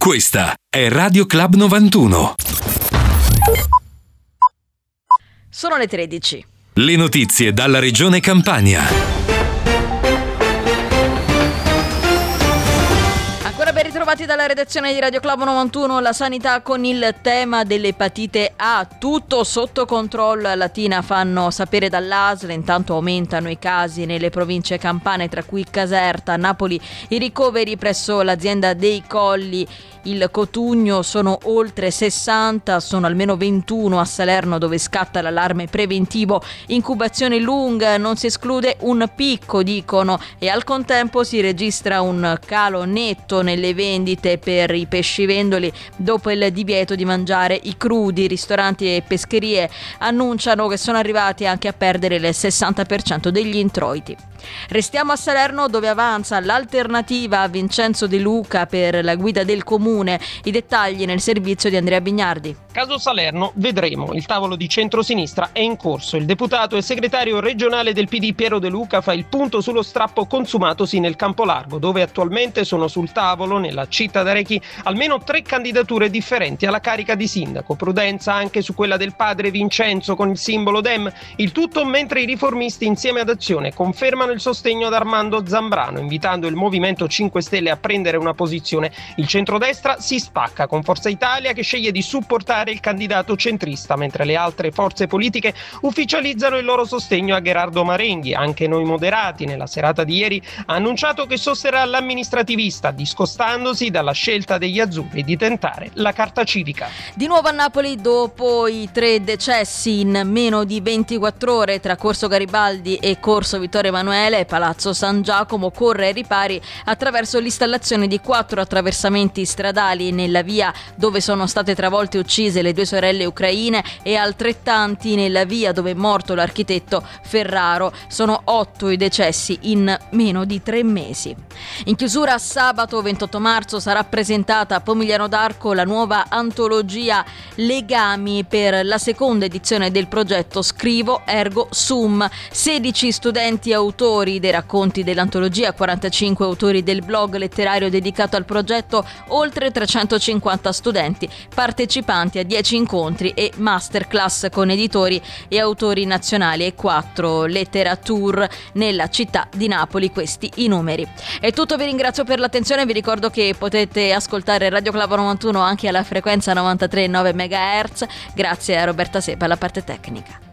Questa è Radio Club 91. Sono le 13. Le notizie dalla regione Campania. Ben ritrovati dalla redazione di Radio Club 91, la sanità con il tema dell'epatite A, tutto sotto controllo a Latina, fanno sapere dall'ASL. Intanto aumentano i casi nelle province campane, tra cui Caserta, Napoli. I ricoveri presso l'azienda dei Colli, il Cotugno, sono oltre 60, sono almeno 21 a Salerno dove scatta l'allarme preventivo. Incubazione lunga, non si esclude un picco, dicono, e al contempo si registra un calo netto nelle vendite per i pescivendoli dopo il divieto di mangiare i crudi. Ristoranti e pescherie annunciano che sono arrivati anche a perdere il 60% degli introiti. Restiamo a Salerno dove avanza l'alternativa a Vincenzo De Luca per la guida del comune. I dettagli nel servizio di Andrea Bignardi. Caso Salerno, vedremo. Il tavolo di centrosinistra è in corso. Il deputato e segretario regionale del PD Piero De Luca fa il punto sullo strappo consumatosi nel Campolargo, dove attualmente sono sul tavolo, nella città d'Arechi, almeno 3 candidature differenti alla carica di sindaco. Prudenza anche su quella del padre Vincenzo con il simbolo Dem. Il tutto mentre i riformisti insieme ad Azione confermano il sostegno ad Armando Zambrano, invitando il Movimento 5 Stelle a prendere una posizione. Il centrodestra si spacca con Forza Italia che sceglie di supportare il candidato centrista, mentre le altre forze politiche ufficializzano il loro sostegno a Gherardo Marenghi. Anche Noi Moderati, nella serata di ieri, ha annunciato che sosterrà l'amministrativista, discostandosi dalla scelta degli azzurri di tentare la carta civica. Di nuovo a Napoli, dopo i 3 decessi in meno di 24 ore tra Corso Garibaldi e Corso Vittorio Emanuele, Palazzo San Giacomo corre ai ripari attraverso l'installazione di 4 attraversamenti stradali nella via dove sono state travolte e uccise le 2 sorelle ucraine e altrettanti nella via dove è morto l'architetto Ferraro. Sono 8 i decessi in meno di 3 mesi. In chiusura, sabato 28 marzo sarà presentata a Pomigliano d'Arco la nuova antologia Legami per la seconda edizione del progetto Scrivo Ergo Sum. 16 studenti autori dei racconti dell'antologia, 45 autori del blog letterario dedicato al progetto, oltre 350 studenti partecipanti a 10 incontri e masterclass con editori e autori nazionali e 4 letterature nella città di Napoli. Questi i numeri. È tutto, vi ringrazio per l'attenzione, vi ricordo che potete ascoltare Radio Club 91 anche alla frequenza 93,9 MHz. Grazie a Roberta Sepa alla parte tecnica.